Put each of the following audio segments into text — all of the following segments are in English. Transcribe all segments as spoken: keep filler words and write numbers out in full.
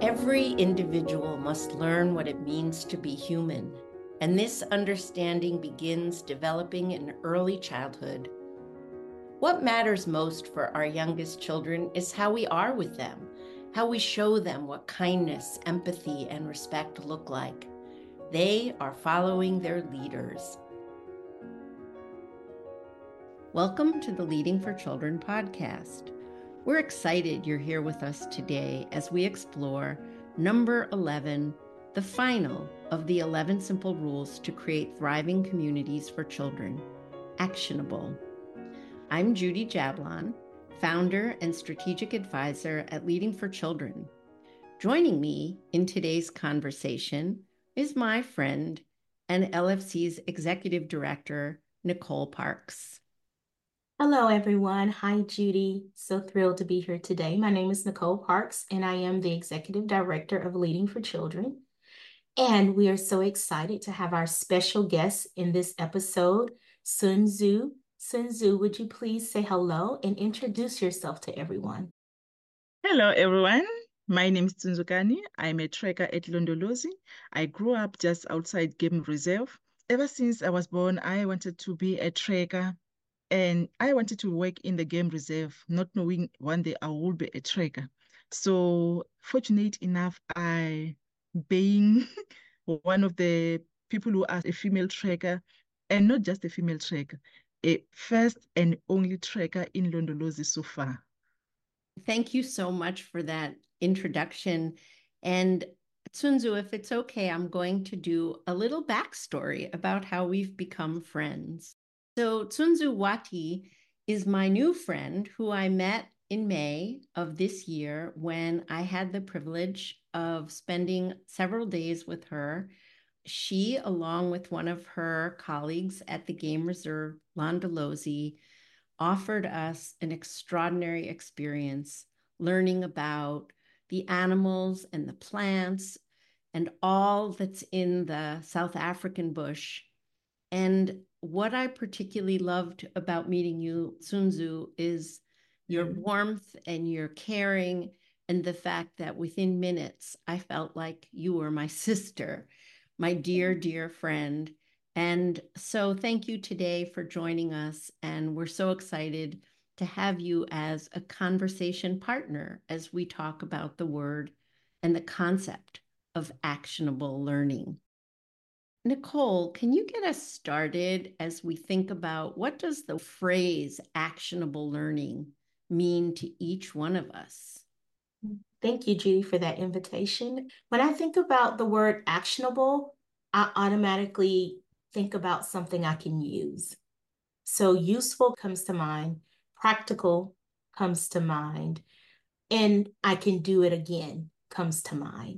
Every individual must learn what it means to be human, and this understanding begins developing in early childhood. What matters most for our youngest children is how we are with them, how we show them what kindness, empathy, and respect look like. They are following their leaders. Welcome to the Leading for Children podcast. We're excited you're here with us today as we explore number eleven, the final of the eleven simple rules to create thriving communities for children, actionable. I'm Judy Jablon, founder and strategic advisor at Leading for Children. Joining me in today's conversation is my friend and L F C's executive director, Nicole Parks. Hello, everyone. Hi, Judy. So thrilled to be here today. My name is Nicole Parks, and I am the Executive Director of Leading for Children. And we are so excited to have our special guest in this episode, Sun Zhu. Sun Zhu, would you please say hello and introduce yourself to everyone? Hello, everyone. My name is Tsunzukani. I'm a trekker at Londolozi. I grew up just outside Game Reserve. Ever since I was born, I wanted to be a trekker. And I wanted to work in the game reserve, not knowing one day I will be a trekker. So fortunate enough, I being one of the people who are a female trekker, and not just a female trekker, a first and only trekker in Londolozi so far. Thank you so much for that introduction. And Tsunzu, if it's okay, I'm going to do a little backstory about how we've become friends. So Tsunzu Wati is my new friend who I met in May of this year when I had the privilege of spending several days with her. She, along with one of her colleagues at the Game Reserve, Londolozi, offered us an extraordinary experience learning about the animals and the plants and all that's in the South African bush. And what I particularly loved about meeting you, Tsunzu, is your Mhm. warmth and your caring, and the fact that within minutes, I felt like you were my sister, my dear, dear friend. And so thank you today for joining us. And we're so excited to have you as a conversation partner as we talk about the word and the concept of actionable learning. Nicole, can you get us started as we think about what does the phrase actionable learning mean to each one of us? Thank you, Judy, for that invitation. When I think about the word actionable, I automatically think about something I can use. So useful comes to mind, practical comes to mind, and I can do it again comes to mind.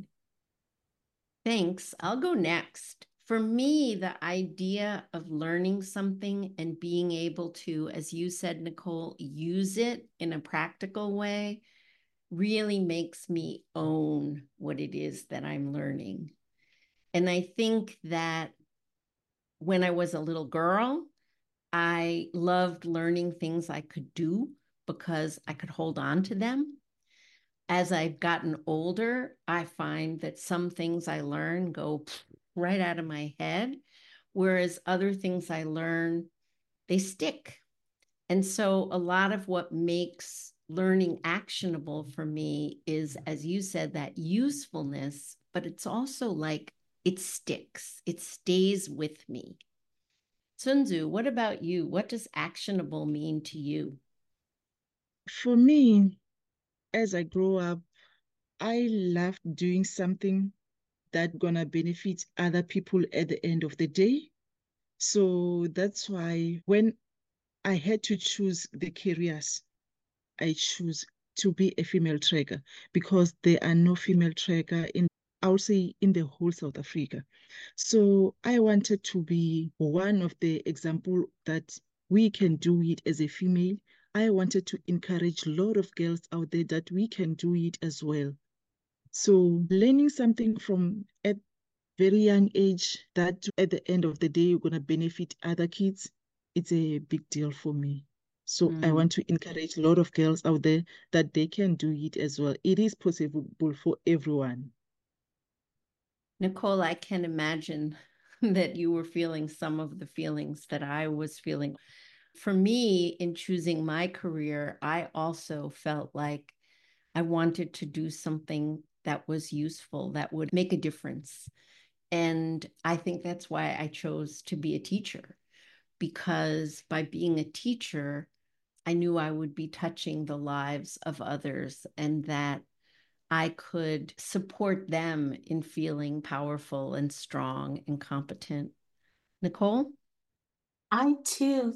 Thanks. I'll go next. For me, the idea of learning something and being able to, as you said, Nicole, use it in a practical way really makes me own what it is that I'm learning. And I think that when I was a little girl, I loved learning things I could do because I could hold on to them. As I've gotten older, I find that some things I learn go right out of my head, whereas other things I learn, they stick. And so a lot of what makes learning actionable for me is, as you said, that usefulness, but it's also like it sticks, it stays with me. Sunzu, what about you? What does actionable mean to you? For me, as I grow up, I love doing something that gonna benefit other people at the end of the day. So that's why when I had to choose the careers, I choose to be a female trekker because there are no female trekker in, I would say, in the whole South Africa. So I wanted to be one of the example that we can do it as a female. I wanted to encourage a lot of girls out there that we can do it as well. So learning something from at very young age that at the end of the day you're gonna benefit other kids, it's a big deal for me. So I Mm. want to encourage a lot of girls out there that they can do it as well. It is possible for everyone. Nicole, I can imagine that you were feeling some of the feelings that I was feeling. For me, in choosing my career, I also felt like I wanted to do something that was useful, that would make a difference. And I think that's why I chose to be a teacher, because by being a teacher, I knew I would be touching the lives of others and that I could support them in feeling powerful and strong and competent. Nicole? I too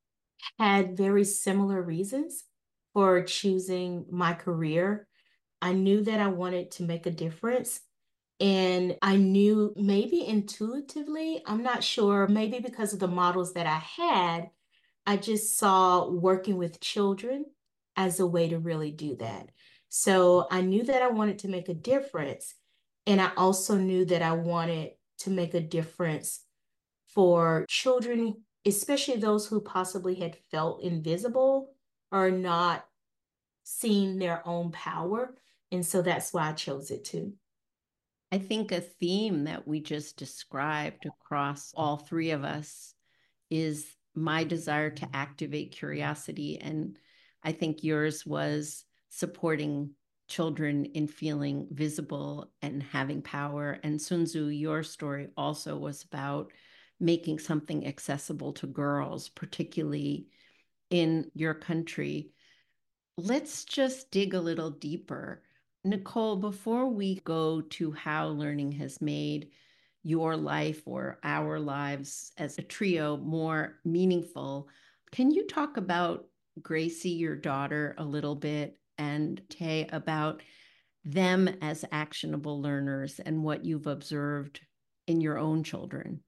had very similar reasons for choosing my career. I knew that I wanted to make a difference. And I knew maybe intuitively, I'm not sure, maybe because of the models that I had, I just saw working with children as a way to really do that. So I knew that I wanted to make a difference. And I also knew that I wanted to make a difference for children, especially those who possibly had felt invisible or not seen their own power. And so that's why I chose it too. I think a theme that we just described across all three of us is my desire to activate curiosity. And I think yours was supporting children in feeling visible and having power. And Sun Tzu, your story also was about making something accessible to girls, particularly in your country. Let's just dig a little deeper. Nicole, before we go to how learning has made your life or our lives as a trio more meaningful, can you talk about Gracie, your daughter, a little bit, and Tay about them as actionable learners and what you've observed in your own children?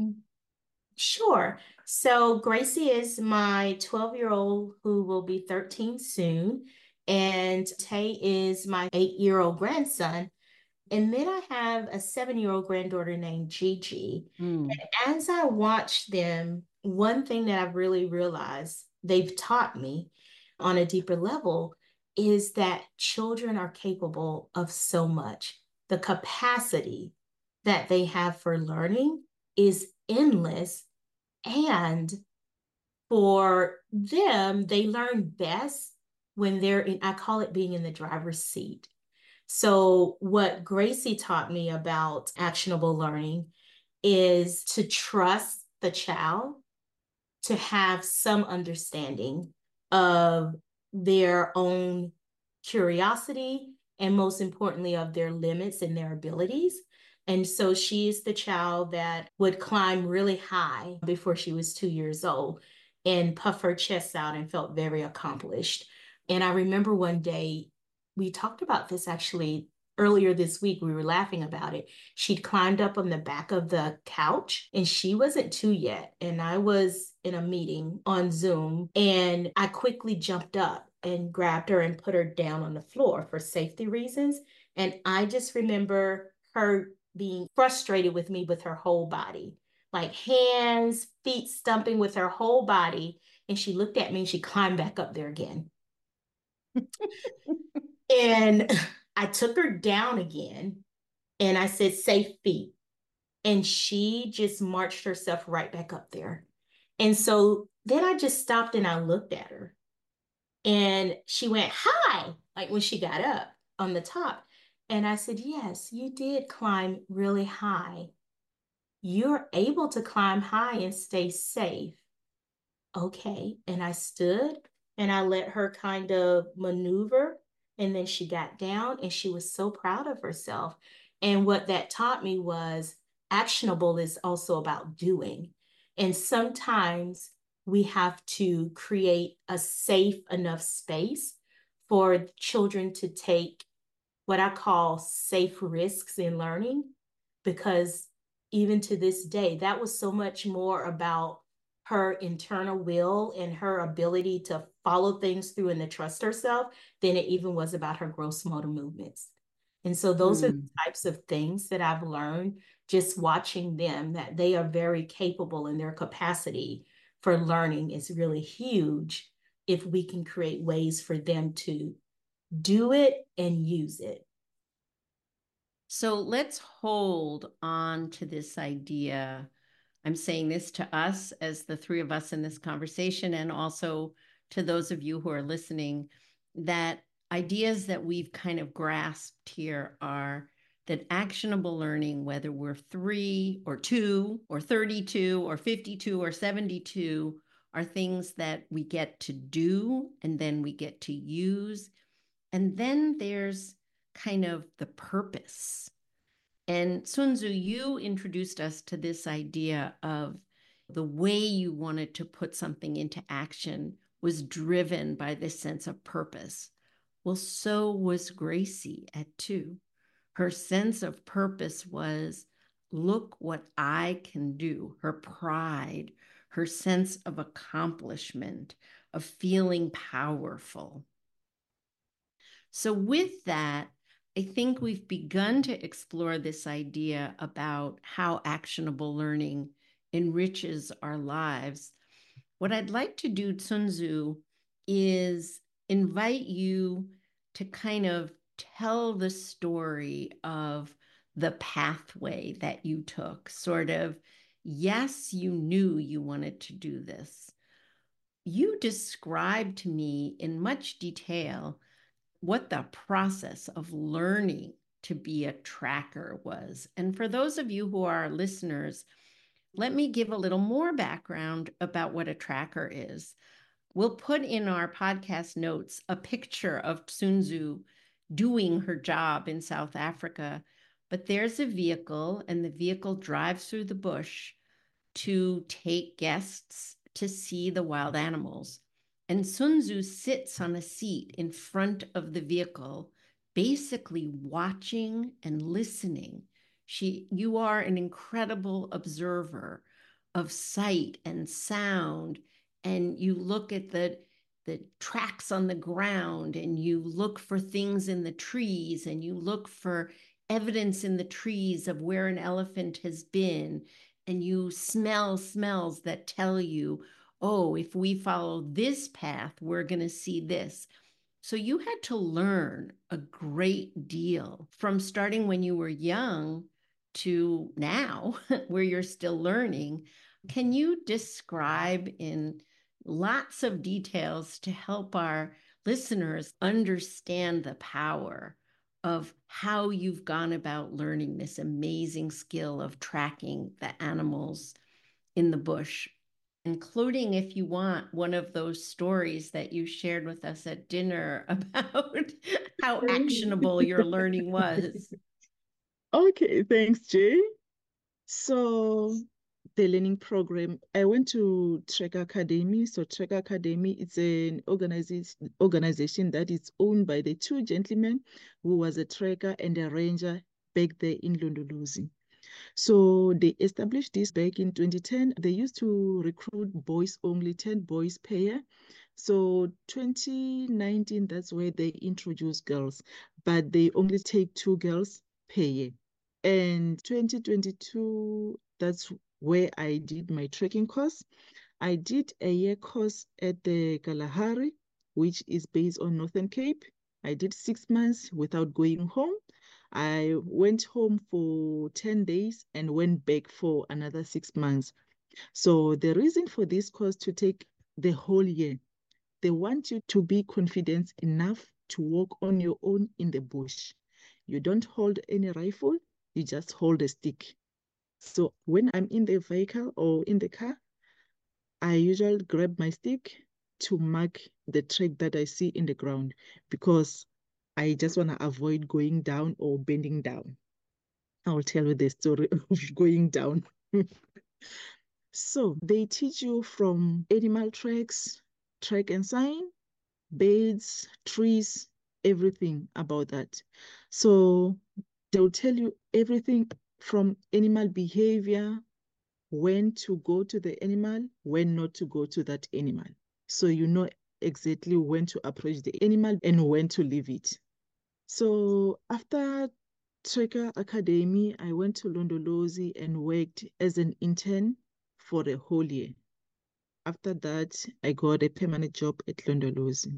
Sure. So Gracie is my twelve year old who will be thirteen soon. And Tay is my eight year old grandson. And then I have a seven year old granddaughter named Gigi. Mm. And as I watch them, one thing that I've really realized they've taught me on a deeper level is that children are capable of so much. The capacity that they have for learning is endless. And for them, they learn best when they're in, I call it being in the driver's seat. So, what Gracie taught me about actionable learning is to trust the child, to have some understanding of their own curiosity, and most importantly, of their limits and their abilities. And so she's the child that would climb really high before she was two years old and puff her chest out and felt very accomplished. And I remember one day we talked about this actually earlier this week. We were laughing about it. She'd climbed up on the back of the couch and she wasn't two yet. And I was in a meeting on Zoom and I quickly jumped up and grabbed her and put her down on the floor for safety reasons. And I just remember her being frustrated with me with her whole body, like hands, feet stumping with her whole body. And she looked at me and she climbed back up there again. And I took her down again and I said, safe feet. And she just marched herself right back up there. And so then I just stopped and I looked at her and she went, hi, like when she got up on the top. And I said, yes, you did climb really high. You're able to climb high and stay safe. Okay. And I stood and I let her kind of maneuver. And then she got down and she was so proud of herself. And what that taught me was actionable is also about doing. And sometimes we have to create a safe enough space for children to take what I call safe risks in learning, because even to this day, that was so much more about her internal will and her ability to follow things through and to trust herself than it even was about her gross motor movements. And so those are the Mm. types of things that I've learned just watching them, that they are very capable and their capacity for learning is really huge. if we can create ways for them to do it and use it. So let's hold on to this idea. I'm saying this to us as the three of us in this conversation, and also to those of you who are listening, that ideas that we've kind of grasped here are that actionable learning, whether we're three or two or thirty-two or fifty-two or seventy-two, are things that we get to do and then we get to use. And then there's kind of the purpose. And Sun Tzu, you introduced us to this idea of the way you wanted to put something into action was driven by this sense of purpose. Well, so was Gracie at two. Her sense of purpose was, look what I can do. Her pride, her sense of accomplishment, of feeling powerful. So with that, I think we've begun to explore this idea about how actionable learning enriches our lives. What I'd like to do, Sun Tzu, is invite you to kind of tell the story of the pathway that you took. Sort of, yes, you knew you wanted to do this. You described to me in much detail what the process of learning to be a tracker was. And for those of you who are listeners, let me give a little more background about what a tracker is. We'll put in our podcast notes a picture of Sun Tzu doing her job in South Africa, but there's a vehicle, and the vehicle drives through the bush to take guests to see the wild animals. And Sun Tzu sits on a seat in front of the vehicle, basically watching and listening. She, you are an incredible observer of sight and sound, and you look at the, the tracks on the ground, and you look for things in the trees, and you look for evidence in the trees of where an elephant has been, and you smell smells that tell you, oh, if we follow this path, we're going to see this. So you had to learn a great deal from starting when you were young to now, where you're still learning. Can you describe in lots of details to help our listeners understand the power of how you've gone about learning this amazing skill of tracking the animals in the bush, including, if you want, one of those stories that you shared with us at dinner about how actionable your learning was? Okay, thanks, Jay. So the learning program, I went to Trek Academy. So Trek Academy, it's an organization organization that is owned by the two gentlemen who was a trekker and a ranger back there in Londolozi. So they established this back in twenty ten. They used to recruit boys only, ten boys per year. So twenty nineteen, that's where they introduced girls, but they only take two girls per year. And twenty twenty-two, that's where I did my trekking course. I did a year course at the Kalahari, which is based on Northern Cape. I did six months without going home. I went home for ten days and went back for another six months. So the reason for this course to take the whole year, they want you to be confident enough to walk on your own in the bush. You don't hold any rifle, you just hold a stick. So when I'm in the vehicle or in the car, I usually grab my stick to mark the track that I see in the ground because I just want to avoid going down or bending down. I'll tell you the story of going down. So they teach you from animal tracks, track and sign, birds, trees, everything about that. So they'll tell you everything from animal behavior, when to go to the animal, when not to go to that animal. So you know exactly when to approach the animal and when to leave it. So after Trekker Academy, I went to Londolozi and worked as an intern for a whole year. After that, I got a permanent job at Londolozi.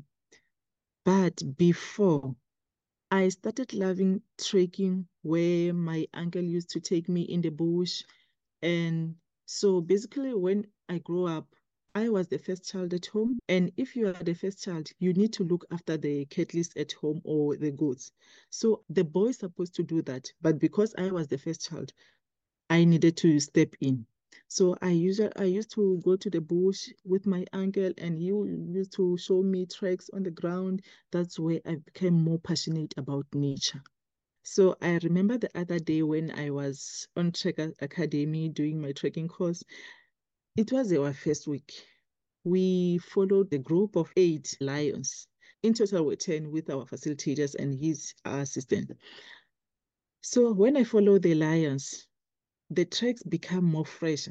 But before, I started loving trekking where my uncle used to take me in the bush. And so basically, when I grew up, I was the first child at home. And if you are the first child, you need to look after the cattle at home or the goats. So the boy is supposed to do that. But because I was the first child, I needed to step in. So I usually I used to go to the bush with my uncle, and he used to show me tracks on the ground. That's where I became more passionate about nature. So I remember the other day when I was on Trek Academy doing my trekking course. It was our first week. We followed a group of eight lions. In total, we're ten with our facilitators and his assistant. So when I follow the lions, the tracks become more fresh.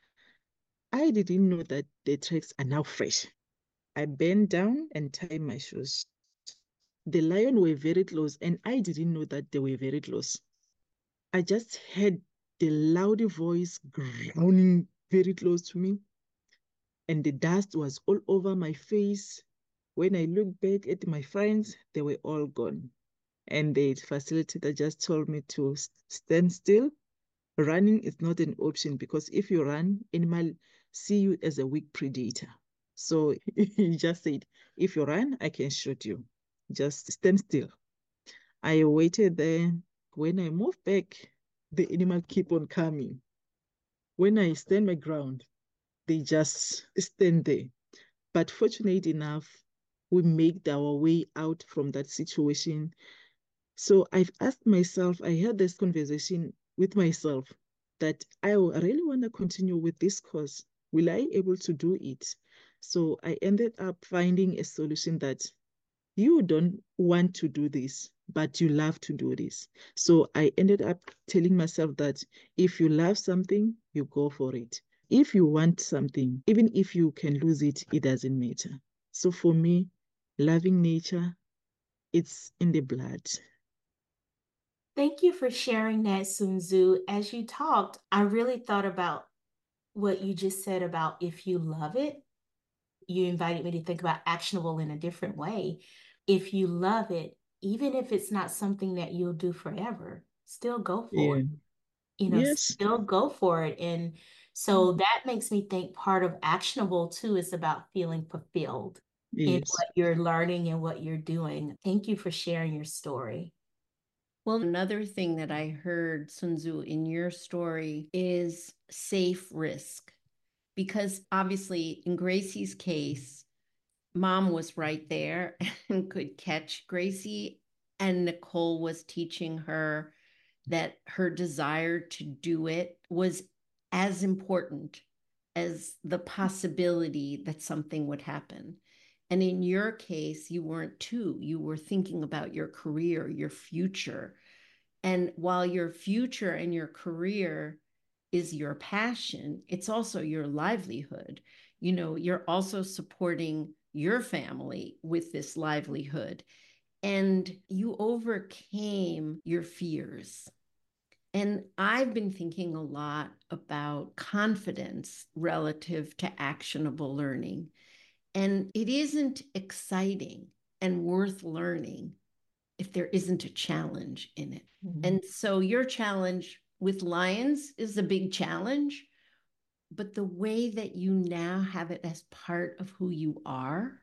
I didn't know that the tracks are now fresh. I bent down and tied my shoes. The lion were very close, and I didn't know that they were very close. I just heard the loud voice growling very close to me, and the dust was all over my face. When I looked back at my friends, they were all gone. And the facilitator just told me to stand still. Running is not an option because if you run, animal see you as a weak predator. So he just said, if you run, I can shoot you. Just stand still. I waited there. When I moved back, the animal keep on coming. When I stand my ground, they just stand there. But fortunate enough, we made our way out from that situation. So I've asked myself, I had this conversation with myself that I really want to continue with this course. Will I able to do it? So I ended up finding a solution that you don't want to do this, but you love to do this. So I ended up telling myself that if you love something, you go for it. If you want something, even if you can lose it, it doesn't matter. So for me, loving nature, it's in the blood. Thank you for sharing that, Sun Tzu. As you talked, I really thought about what you just said about if you love it. You invited me to think about actionable in a different way. If you love it, even if it's not something that you'll do forever, still go for Yeah. it. You know, Yes. still go for it. And so that makes me think part of actionable too is about feeling fulfilled in Yes. what you're learning and what you're doing. Thank you for sharing your story. Well, another thing that I heard, Sun Tzu, in your story is safe risk. Because obviously, in Gracie's case, mom was right there and could catch Gracie, and Nicole was teaching her that her desire to do it was as important as the possibility that something would happen. And in your case, you weren't two, you were thinking about your career, your future. And while your future and your career is your passion, it's also your livelihood. You know, you're also supporting your family with this livelihood. And you overcame your fears. And I've been thinking a lot about confidence relative to actionable learning. And it isn't exciting and worth learning if there isn't a challenge in it. Mm-hmm. And so your challenge with lions is a big challenge, but the way that you now have it as part of who you are,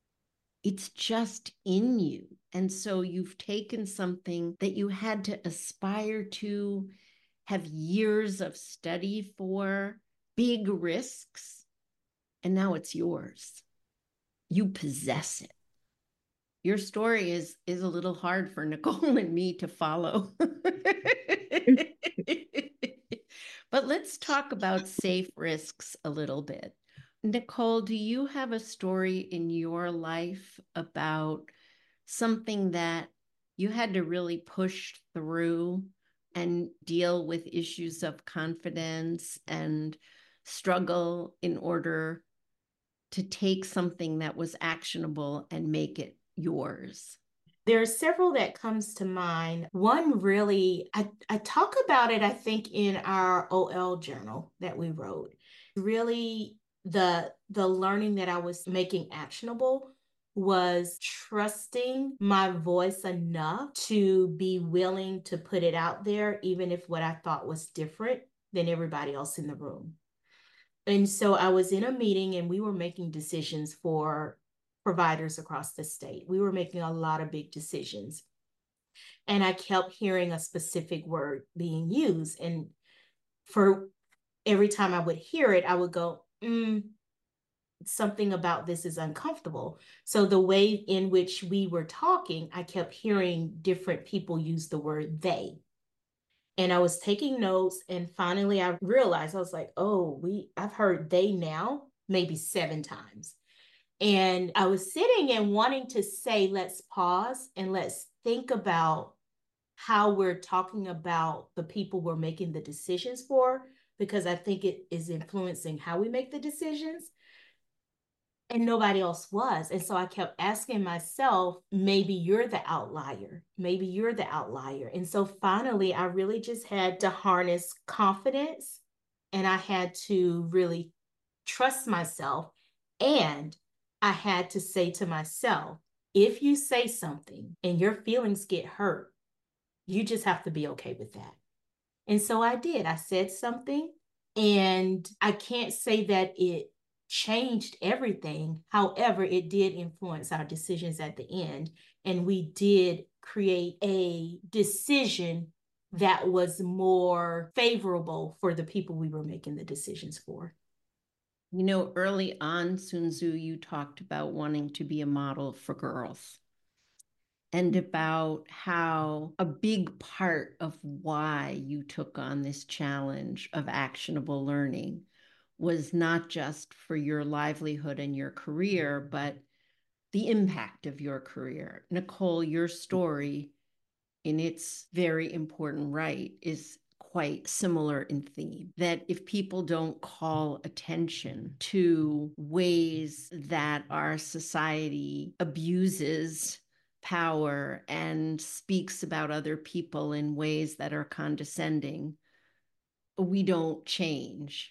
it's just in you. And so you've taken something that you had to aspire to, have years of study for, big risks, and now it's yours. You possess it. Your story is is a little hard for Nicole and me to follow. But let's talk about safe risks a little bit. Nicole, do you have a story in your life about something that you had to really push through and deal with issues of confidence and struggle in order to take something that was actionable and make it yours? There are several that comes to mind. One really, I, I talk about it, I think, in our O L journal that we wrote. Really, the the learning that I was making actionable was trusting my voice enough to be willing to put it out there, even if what I thought was different than everybody else in the room. And so I was in a meeting and we were making decisions for providers across the state. We were making a lot of big decisions. And I kept hearing a specific word being used. And for every time I would hear it, I would go, mm, something about this is uncomfortable. So the way in which we were talking, I kept hearing different people use the word they. And I was taking notes, and finally I realized, I was like, oh, we I've heard they now maybe seven times. And I was sitting and wanting to say, let's pause and let's think about how we're talking about the people we're making the decisions for, because I think it is influencing how we make the decisions. And nobody else was. And so I kept asking myself, maybe you're the outlier. Maybe you're the outlier. And so finally, I really just had to harness confidence, and I had to really trust myself. And I had to say to myself, if you say something and your feelings get hurt, you just have to be okay with that. And so I did. I said something, and I can't say that it changed everything. However, it did influence our decisions at the end. And we did create a decision that was more favorable for the people we were making the decisions for. You know, early on, Sun Tzu, you talked about wanting to be a model for girls, and about how a big part of why you took on this challenge of actionable learning was not just for your livelihood and your career, but the impact of your career. Nicole, your story, in its very important right, is quite similar in theme. That if people don't call attention to ways that our society abuses power and speaks about other people in ways that are condescending, we don't change.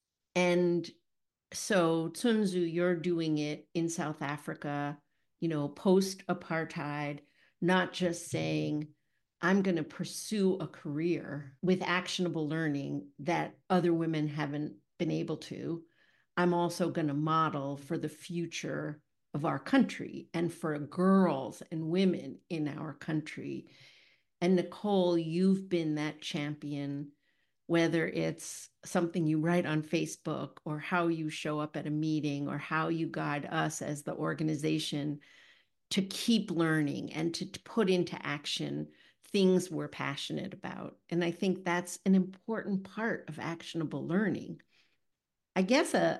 And so, Sun Tzu, you're doing it in South Africa, you know, post apartheid, not just saying, I'm going to pursue a career with actionable learning that other women haven't been able to. I'm also going to model for the future of our country and for girls and women in our country. And Nicole, you've been that champion, whether it's something you write on Facebook or how you show up at a meeting or how you guide us as the organization to keep learning and to, to put into action things we're passionate about. And I think that's an important part of actionable learning. I guess a,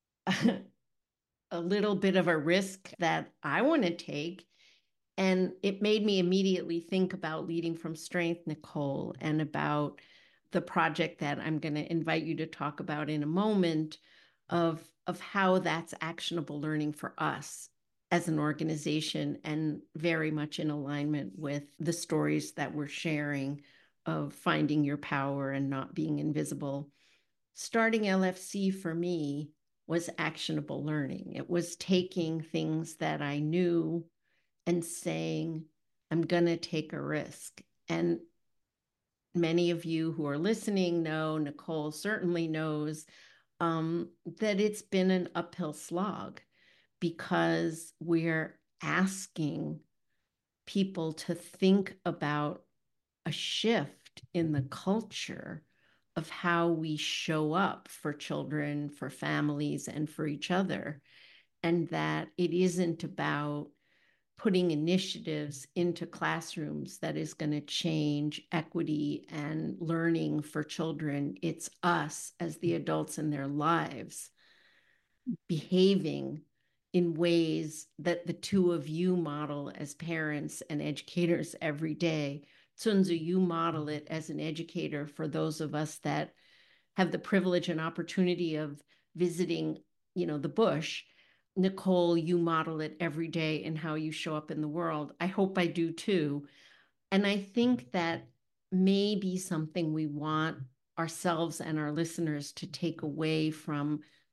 a little bit of a risk that I want to take, and it made me immediately think about Leading from Strength, Nicole, and about the project that I'm going to invite you to talk about in a moment, of, of how that's actionable learning for us as an organization, and very much in alignment with the stories that we're sharing of finding your power and not being invisible. Starting L F C for me was actionable learning. It was taking things that I knew and saying, I'm going to take a risk. And many of you who are listening know, Nicole certainly knows, um, that it's been an uphill slog, because we're asking people to think about a shift in the culture of how we show up for children, for families, and for each other. And that it isn't about putting initiatives into classrooms that is going to change equity and learning for children. It's us as the adults in their lives behaving in ways that the two of you model as parents and educators every day. Sun Tzu, you model it as an educator for those of us that have the privilege and opportunity of visiting, you know, the bush. Nicole, you model it every day in how you show up in the world. I hope I do too. And I think that may be something we want ourselves and our listeners to take away from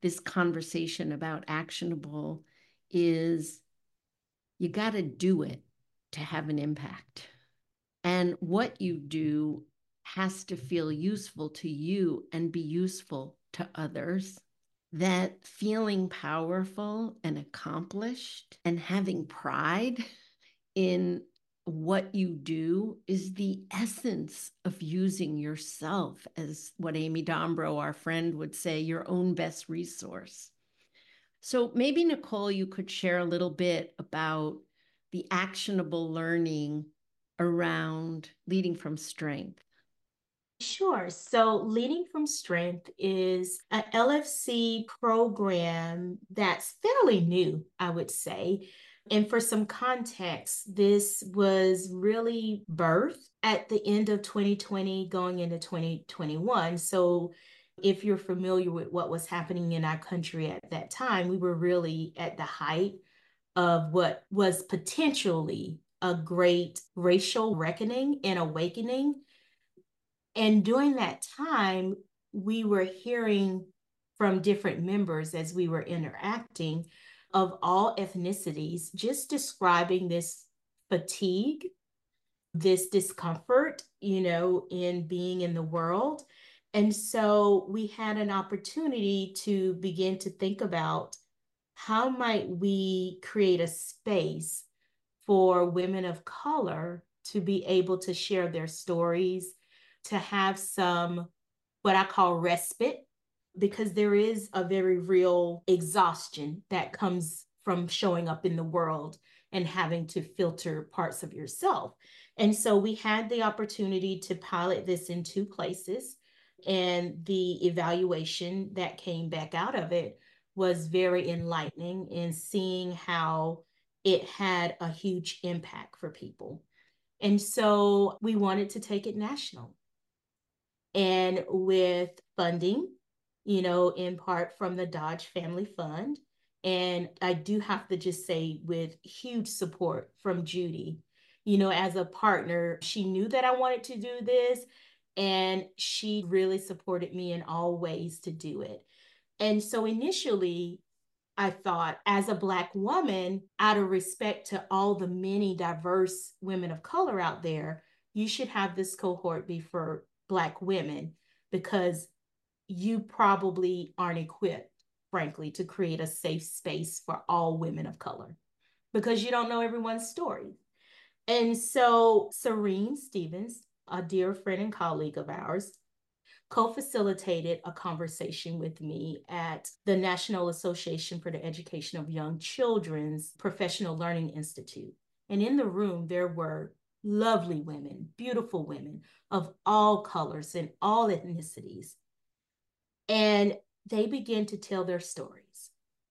this conversation about actionable is you got to do it to have an impact. And what you do has to feel useful to you and be useful to others. That feeling powerful and accomplished and having pride in what you do is the essence of using yourself as what Amy Dombrow, our friend, would say, your own best resource. So maybe, Nicole, you could share a little bit about the actionable learning around leading from strength. Sure. So Leading from Strength is an L F C program that's fairly new, I would say. And for some context, this was really birthed at the end of twenty twenty, going into twenty twenty-one. So if you're familiar with what was happening in our country at that time, we were really at the height of what was potentially a great racial reckoning and awakening. And during that time, we were hearing from different members as we were interacting of all ethnicities, just describing this fatigue, this discomfort, you know, in being in the world. And so we had an opportunity to begin to think about how might we create a space for women of color to be able to share their stories, to have some, what I call respite, because there is a very real exhaustion that comes from showing up in the world and having to filter parts of yourself. And so we had the opportunity to pilot this in two places. And the evaluation that came back out of it was very enlightening in seeing how it had a huge impact for people. And so we wanted to take it national. And with funding, you know, in part from the Dodge Family Fund. And I do have to just say, with huge support from Judy, you know, as a partner, she knew that I wanted to do this, and she really supported me in all ways to do it. And so initially, I thought, as a Black woman, out of respect to all the many diverse women of color out there, you should have this cohort be for Black women, because you probably aren't equipped, frankly, to create a safe space for all women of color, because you don't know everyone's story. And so Serene Stevens, a dear friend and colleague of ours, co-facilitated a conversation with me at the National Association for the Education of Young Children's Professional Learning Institute. And in the room, there were lovely women, beautiful women of all colors and all ethnicities. And they began to tell their stories.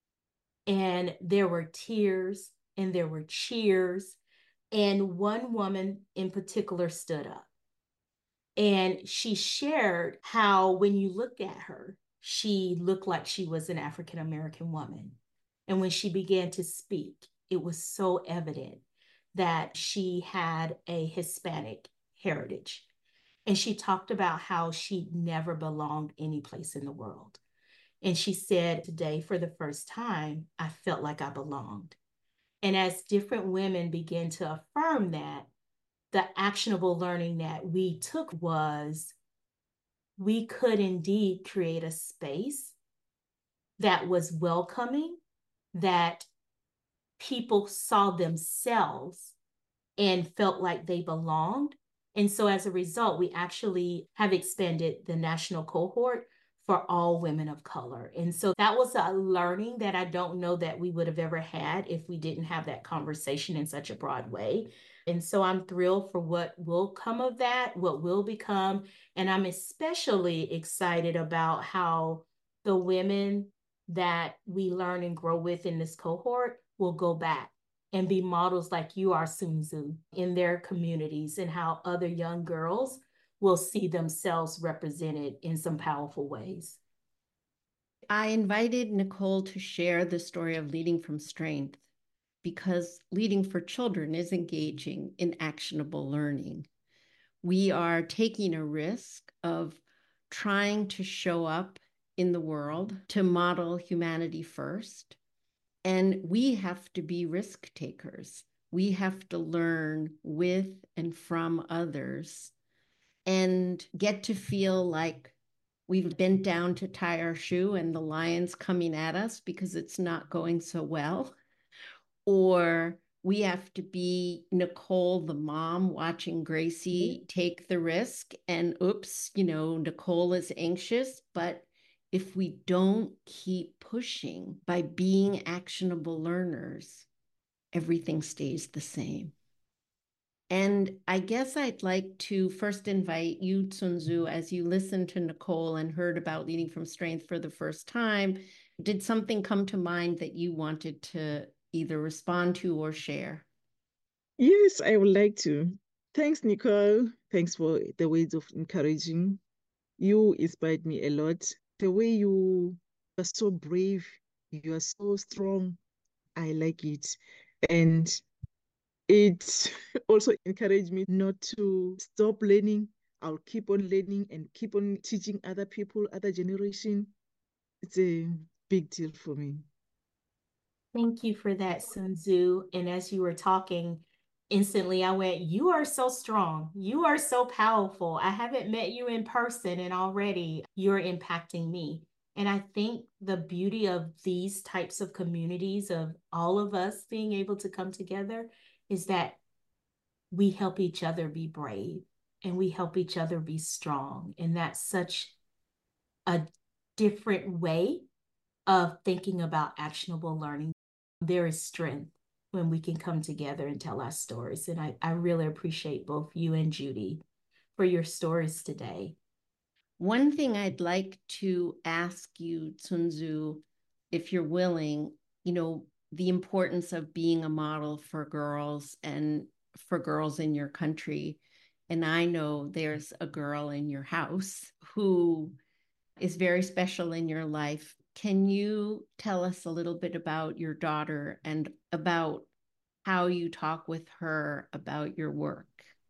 And there were tears and there were cheers. And one woman in particular stood up. And she shared how, when you look at her, she looked like she was an African-American woman. And when she began to speak, it was so evident that she had a Hispanic heritage. And she talked about how she never belonged any place in the world. And she said, today, for the first time, I felt like I belonged. And as different women began to affirm that, the actionable learning that we took was we could indeed create a space that was welcoming, that people saw themselves and felt like they belonged. And so as a result, we actually have expanded the national cohort for all women of color. And so that was a learning that I don't know that we would have ever had if we didn't have that conversation in such a broad way. And so I'm thrilled for what will come of that, what will become. And I'm especially excited about how the women that we learn and grow with in this cohort will go back and be models like you are, Sun Tzu, in their communities, and how other young girls will see themselves represented in some powerful ways. I invited Nicole to share the story of Leading from Strength because Leading for Children is engaging in actionable learning. We are taking a risk of trying to show up in the world to model humanity first. And we have to be risk takers. We have to learn with and from others and get to feel like we've bent down to tie our shoe and the lion's coming at us because it's not going so well. Or we have to be Nicole, the mom, watching Gracie take the risk. And oops, you know, Nicole is anxious. But if we don't keep pushing by being actionable learners, everything stays the same. And I guess I'd like to first invite you, Tsunzu, as you listened to Nicole and heard about Leading from Strength for the first time, did something come to mind that you wanted to either respond to or share? Yes, I would like to. Thanks, Nicole. Thanks for the words of encouraging. You inspired me a lot. The way you are so brave, you are so strong. I like it. And it also encouraged me not to stop learning. I'll keep on learning and keep on teaching other people, other generation. It's a big deal for me. Thank you for that, Sun Tzu. And as you were talking, instantly I went, you are so strong. You are so powerful. I haven't met you in person, and already you're impacting me. And I think the beauty of these types of communities, of all of us being able to come together, is that we help each other be brave and we help each other be strong. And that's such a different way of thinking about actionable learning. There is strength when we can come together and tell our stories. And I, I really appreciate both you and Judy for your stories today. One thing I'd like to ask you, Tsunzu, if you're willing, you know, the importance of being a model for girls and for girls in your country. And I know there's a girl in your house who is very special in your life. Can you tell us a little bit about your daughter and about how you talk with her about your work?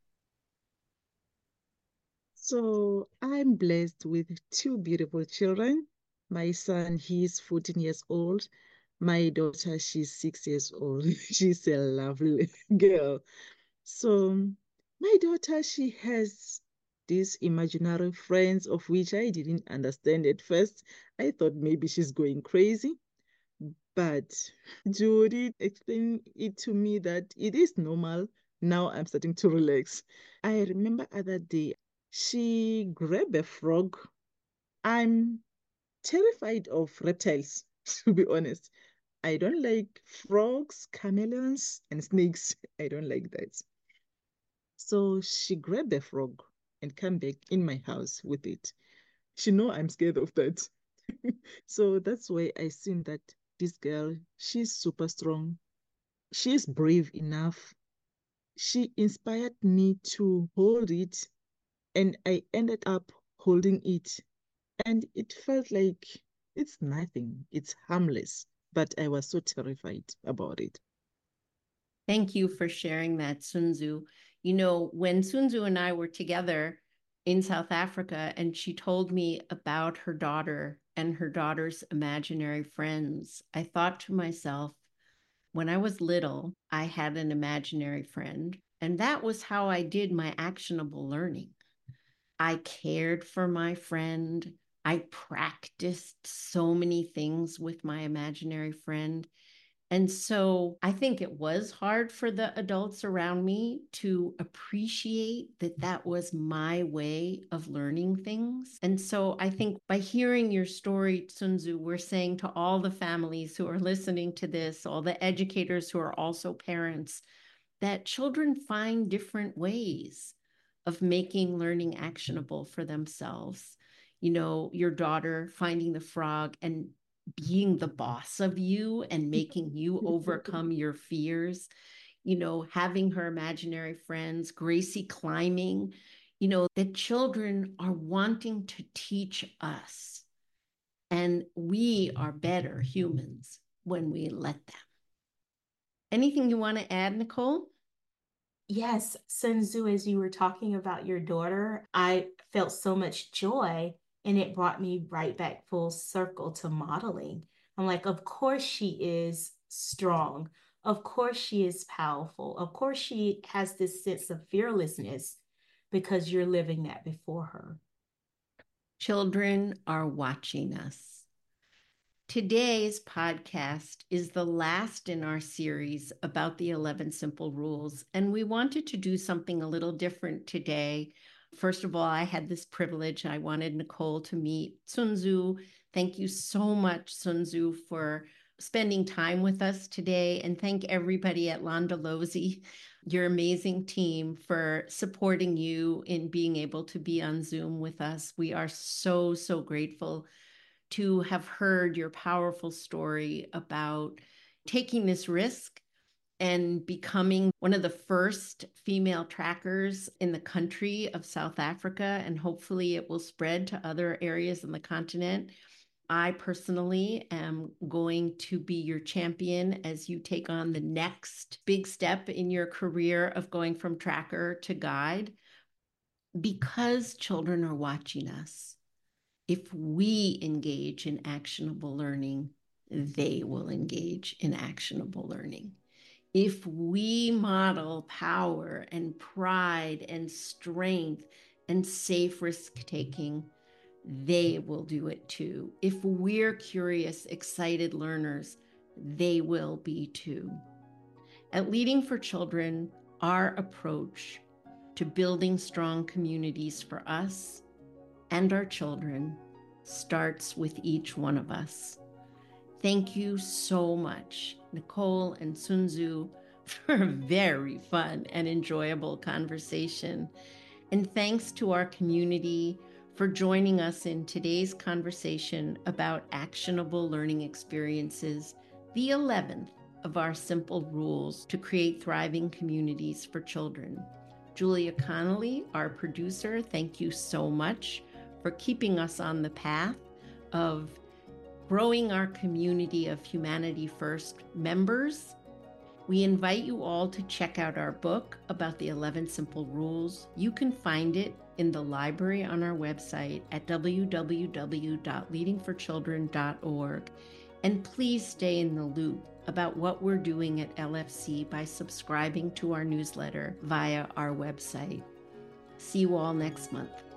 So I'm blessed with two beautiful children. My son, he's fourteen years old. My daughter, she's six years old. She's a lovely girl. So my daughter, she has these imaginary friends of which I didn't understand at first. I thought maybe she's going crazy. But Judy explained it to me that it is normal. Now I'm starting to relax. I remember other day she grabbed a frog. I'm terrified of reptiles, to be honest. I don't like frogs, chameleons, and snakes. I don't like that. So she grabbed the frog and came back in my house with it. She know I'm scared of that. So that's why I seen that this girl, she's super strong. She's brave enough. She inspired me to hold it, and I ended up holding it. And it felt like it's nothing, it's harmless. But I was so terrified about it. Thank you for sharing that, Sunzu. You know, when Sunzu and I were together in South Africa, and she told me about her daughter and her daughter's imaginary friends, I thought to myself, when I was little, I had an imaginary friend, and that was how I did my actionable learning. I cared for my friend. I practiced so many things with my imaginary friend. And so I think it was hard for the adults around me to appreciate that that was my way of learning things. And so I think by hearing your story, Sunzu, we're saying to all the families who are listening to this, all the educators who are also parents, that children find different ways of making learning actionable for themselves. You know, your daughter finding the frog and being the boss of you and making you overcome your fears, you know, having her imaginary friends, Gracie climbing, you know, that children are wanting to teach us. And we are better humans when we let them. Anything you want to add, Nicole? Yes, Sun Tzu, as you were talking about your daughter, I felt so much joy And it brought me right back full circle to modeling. I'm like, of course she is strong. Of course she is powerful. Of course she has this sense of fearlessness because you're living that before her. Children are watching us. Today's podcast is the last in our series about the eleven Simple Rules, and we wanted to do something a little different today. First of all, I had this privilege. I wanted Nicole to meet Sun Tzu. Thank you so much, Sun Tzu, for spending time with us today. And thank everybody at Londolozi, your amazing team, for supporting you in being able to be on Zoom with us. We are so, so grateful to have heard your powerful story about taking this risk and becoming one of the first female trackers in the country of South Africa. And hopefully it will spread to other areas in the continent. I personally am going to be your champion as you take on the next big step in your career of going from tracker to guide, because children are watching us. If we engage in actionable learning, they will engage in actionable learning. If we model power and pride and strength and safe risk-taking, they will do it too. If we're curious, excited learners, they will be too. At Leading for Children, our approach to building strong communities for us and our children starts with each one of us. Thank you so much, Nicole and Sun Tzu, for a very fun and enjoyable conversation. And thanks to our community for joining us in today's conversation about actionable learning experiences, the eleventh of our simple rules to create thriving communities for children. Julia Connolly, our producer, thank you so much for keeping us on the path of growing our community of Humanity First members. We invite you all to check out our book about the eleven Simple Rules. You can find it in the library on our website at w w w dot leading for children dot org. And please stay in the loop about what we're doing at L F C by subscribing to our newsletter via our website. See you all next month.